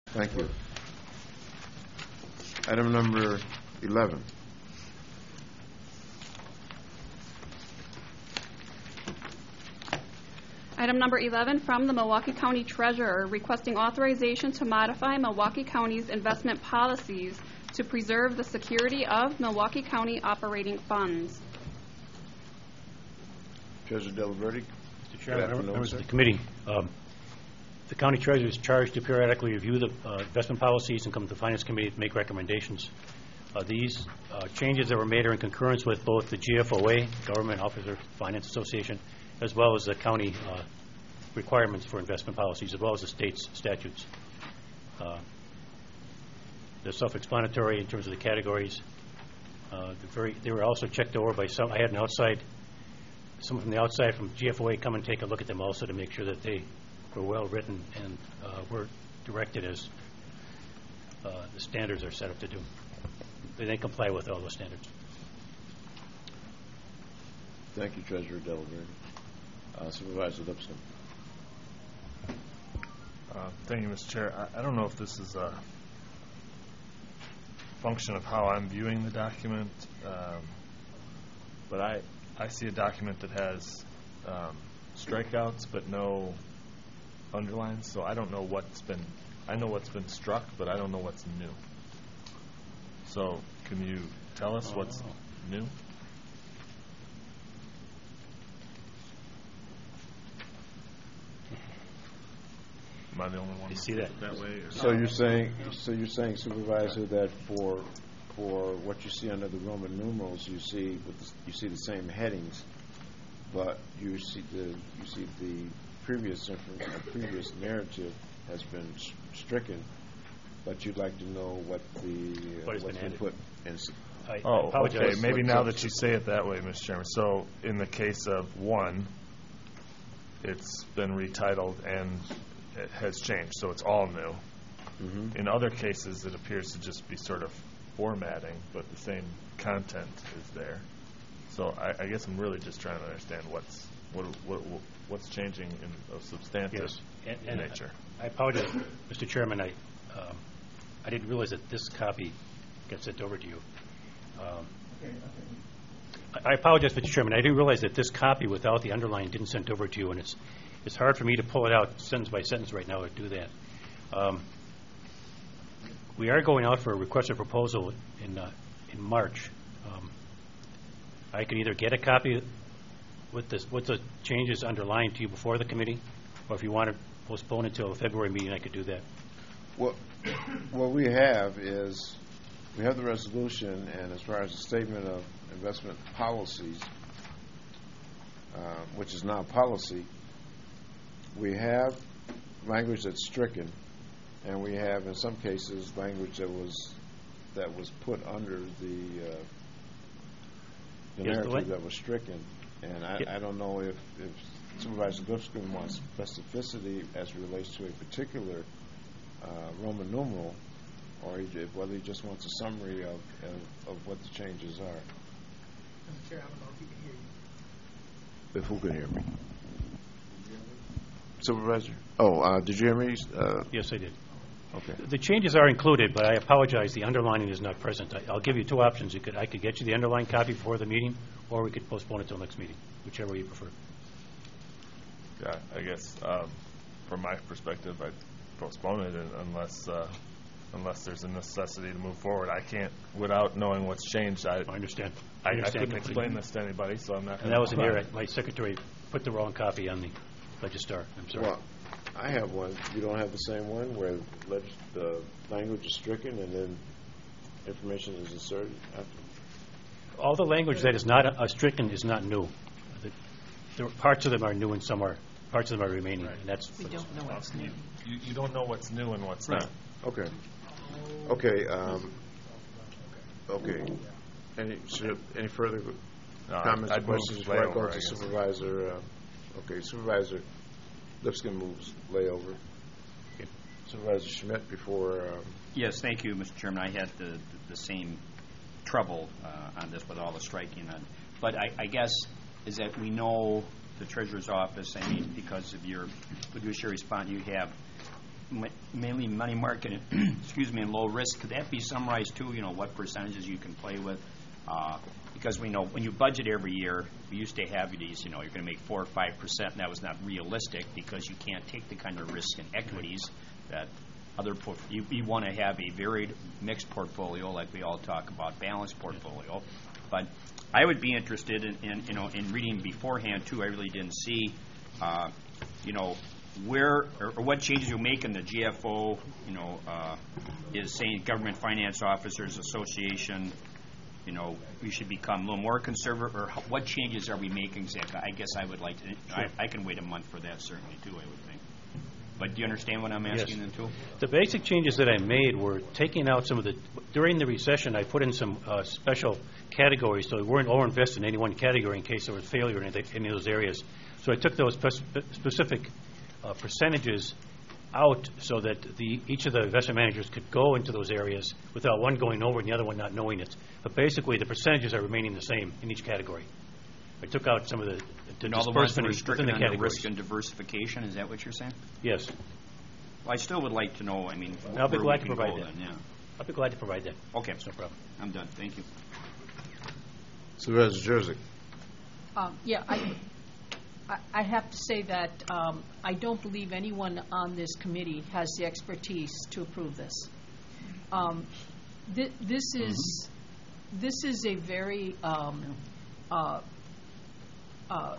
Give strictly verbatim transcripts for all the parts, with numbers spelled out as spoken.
Thank you. Item number eleven. Item number eleven from the Milwaukee County Treasurer requesting authorization to modify Milwaukee County's investment policies to preserve the security of Milwaukee County operating funds. Treasurer Delaverty. Mister Chairman, members of the committee, um, the County Treasurer is charged to periodically review the uh, investment policies and come to the Finance Committee to make recommendations. Uh, these uh, changes that were made are in concurrence with both the G F O A, Government Officer Finance Association, as well as the county uh, requirements for investment policies, as well as the state's statutes. Uh, they're self-explanatory in terms of the categories. Uh, they're very, they were also checked over by some. I had an outside, someone from the outside from G F O A come and take a look at them also to make sure that they were well written and uh, were directed as uh, the standards are set up to do. They, they comply with all the standards. Thank you, Treasurer Delaverty. Uh, Supervisor Lipscomb. Uh, thank you, Mister Chair. I, I don't know if this is a function of how I'm viewing the document, um, but I, I see a document that has um, strikeouts but no underlines, so I don't know what's been, I know what's been struck, but I don't know what's new. So can you tell us what's new? Am I the only one? You see that? That way? Or So you're saying, so you're saying, Supervisor, that for for what you see under the Roman numerals, you see with the, you see the same headings, but you see the you see the previous infor- uh, previous narrative has been s- stricken, but you'd like to know what the uh, What has what's been been added. put in. s- I, I Oh, apologize. okay. Maybe What's now up? that you say it that way, Mister Chairman. So in the case of one, it's been retitled and it has changed, so it's all new. Mhm. In other cases, it appears to just be sort of formatting, but the same content is there. So I, I guess I'm really just trying to understand what's what, what what's changing in a substantive Yes. And, and nature. I apologize, Mister Chairman. I um, I didn't realize that this copy got sent over to you. Um, I I apologize, Mister Chairman. I didn't realize that this copy without the underline didn't sent over to you, and it's it's hard for me to pull it out sentence by sentence right now to do that. Um, we are going out for a request for proposal in uh, in March. Um, I can either get a copy with this with the changes underlined to you before the committee, or if you want to postpone it until a February meeting, I could do that. What what we have is we have the resolution, and as far as the statement of investment policies, uh, which is now policy, we have language that's stricken, and we have, in some cases, language that was that was put under the uh, the Yes, the narrative way- that was stricken. And I, Yeah. I don't know if, if Supervisor Lipscomb wants specificity as it relates to a particular uh, Roman numeral, or he, ju- whether he just wants a summary of, of, of what the changes are. Mister Chair, I don't know if you can hear you. If who can hear me? Supervisor? Oh, uh, did you hear me? Uh, Yes, I did. okay. The changes are included, but I apologize, the underlining is not present. I- I'll give you two options. You could, I could get you the underlined copy before the meeting, or we could postpone it till next meeting, whichever you prefer. Yeah, I guess um, from my perspective, I'd postpone it un- unless uh, unless there's a necessity to move forward. I can't, without knowing what's changed, I I understand. I, I understand couldn't completely. explain this to anybody, so I'm not. And that was an error. My secretary put the wrong copy on the Registar. I'm sorry. Well, I have one. You don't have the same one where leg- the language is stricken and then information is inserted after? All the language that is not uh, stricken is not new. The, there, parts of them are new and some are, parts of them are remaining. And that's We don't know what's new. You, you don't know what's new and what's Right. not. Okay. Okay. Um, okay. Any should, any further No, comments or I'd move questions before I go layover, I to guess. Supervisor? Uh, okay, Supervisor Lipscomb moves layover. Okay. Supervisor Schmidt before. Um, Yes, thank you, Mister Chairman. I had the, the same trouble uh, on this with all the striking. On, but I, I guess is that we know the Treasurer's Office, I mean, because of your fiduciary response, you have ma- mainly money market, and excuse me, and low risk. Could that be summarized too? You know, what percentages you can play with? Uh, because we know when you budget every year, we used to have these, you know, you're going to make four or five percent, and that was not realistic because you can't take the kind of risk in equities that other. Por- you you want to have a varied, mixed portfolio, like we all talk about, balanced portfolio. But I would be interested in, in you know, in reading beforehand too. I really didn't see, uh, you know, where or, or what changes you make in the G F O. You know, uh, is saying Government Finance Officers Association. You know, we should become a little more conservative, or how, what changes are we making exactly? I guess I would like to, Sure. I, I can wait a month for that certainly too, I would think. But do you understand what I'm asking Yes. then too? The basic changes that I made were taking out some of the, during the recession, I put in some uh, special categories, so we weren't over-invested in any one category in case there was failure in any any of those areas. So I took those spec- specific uh, percentages out so that the each of the investment managers could go into those areas without one going over and the other one not knowing it. But basically, the percentages are remaining the same in each category. I took out some of the, the And all the ones that disbursement are within restricted the under categories. risk and diversification, is that what you're saying? Yes. Well, I still would like to know, I mean, I'll be where glad we to can provide go that. then, yeah. I'll be glad to provide that. Okay, That's no problem. I'm done, thank you. Supervisor Jersey. Um, Yeah, I, I- I have to say that um, I don't believe anyone on this committee has the expertise to approve this. Um, thi- This is, this is a very um, uh, uh,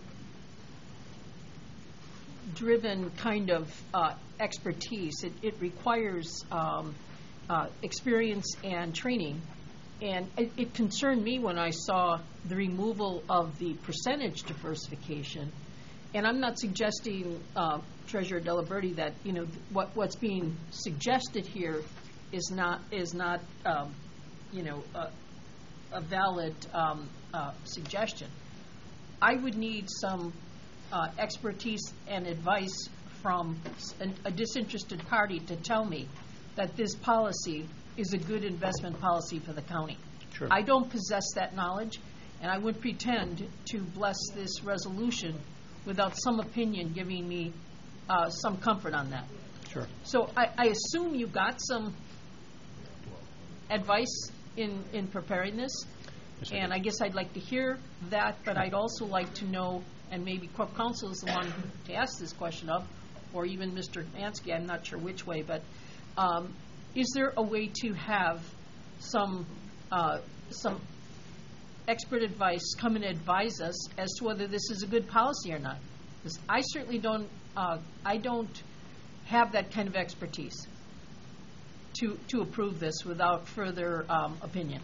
driven kind of uh, expertise. It it requires um, uh, experience and training. And it, it concerned me when I saw the removal of the percentage diversification. And I'm not suggesting, uh, Treasurer Delaberti, that, you know, th- what, what's being suggested here is not, is not, um, you know, a, a valid um, uh, suggestion. I would need some uh, expertise and advice from s- an- a disinterested party to tell me that this policy is a good investment policy for the county. Sure. I don't possess that knowledge, and I would pretend to bless this resolution without some opinion giving me uh, some comfort on that. Sure. So I, I assume you got some advice in, in preparing this, Yes, I and did. I guess I'd like to hear that, but I'd also like to know, and maybe Corp Counsel is the one to ask this question of, or even Mister Ansky, I'm not sure which way, but um, is there a way to have some, uh, some expert advice come and advise us as to whether this is a good policy or not? Because I certainly don't, uh, I don't have that kind of expertise to, to approve this without further um, opinion.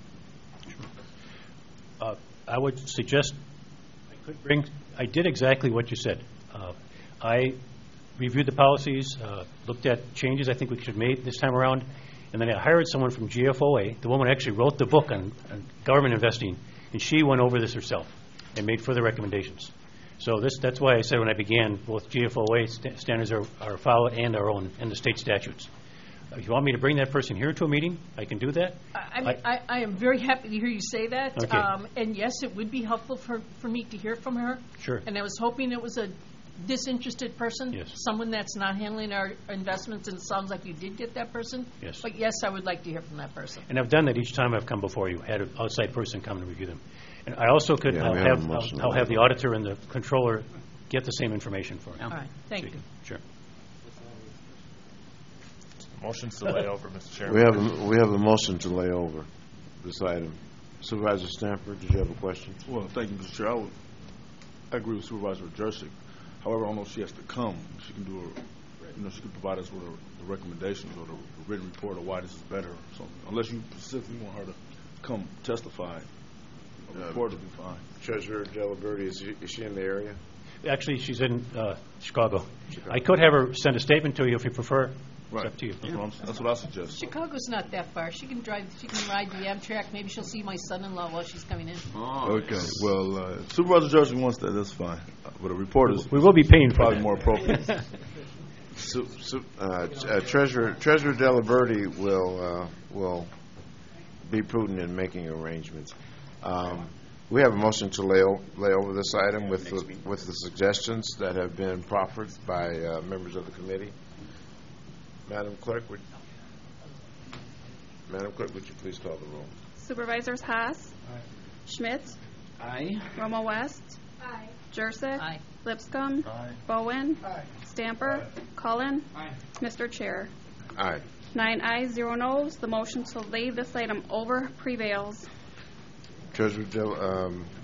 Uh, I would suggest, I could bring, I did exactly what you said. Uh, I reviewed the policies, uh, looked at changes I think we should make this time around, and then I hired someone from G F O A. The woman actually wrote the book on, on government investing, and she went over this herself and made further recommendations. So this, that's why I said when I began, both G F O A st- standards are, are followed and our own, and the state statutes. If you want me to bring that person here to a meeting, I can do that. I, I mean, I, I am very happy to hear you say that. Okay. Um, and yes, it would be helpful for, for me to hear from her. Sure. And I was hoping it was a disinterested person, Yes. someone that's not handling our investments, and it sounds like you did get that person. Yes. But yes, I would like to hear from that person. And I've done that each time I've come before you, had an outside person come and review them. And I also could, Yeah, I'll we have a have, motion I'll I'll on have that. the auditor and the controller get the same information for you. All right, thank you. Sure. Motion's to lay over, Mister Chairman. We have, a- we have a motion to lay over this item. Supervisor Stanford, did you have a question? Well, thank you, Mister Chair. I, would, I agree with Supervisor Jersey. However, I don't know if she has to come. She can do a, you know, she can provide us with a, the recommendations or the, the written report of why this is better or something. Unless you specifically want her to come testify, a Uh, report will be fine. Treasurer Delaberti, is she, is she in the area? Actually, she's in uh, Chicago. Chicago. I could have her send a statement to you if you prefer. Right. It's up to you. That's, what I'm, that's what I suggest. Chicago's not that far. She can drive, she can ride the Amtrak. Maybe she'll see my son-in-law while she's coming in. Okay. Well, uh, Supervisor Jersey wants that. That's fine. Uh, But a report is We will be paying for probably that. more appropriate. Su- su- uh, uh, Treasurer Treasurer Delaberti will uh, will be prudent in making arrangements. Um, we have a motion to lay, o- lay over this item with the, with the suggestions that have been proffered by uh, members of the committee. Madam Clerk, would Madam Clerk, would you please call the roll? Supervisors Haas. Aye. Schmidt. Aye. Romo West. Aye. Jurassic. Aye. Lipscomb. Aye. Bowen. Aye. Stamper. Cullen. Aye. Mister Chair. Aye. Nine ayes, zero noes. The motion to lay this item over prevails. Treasurer Del, um,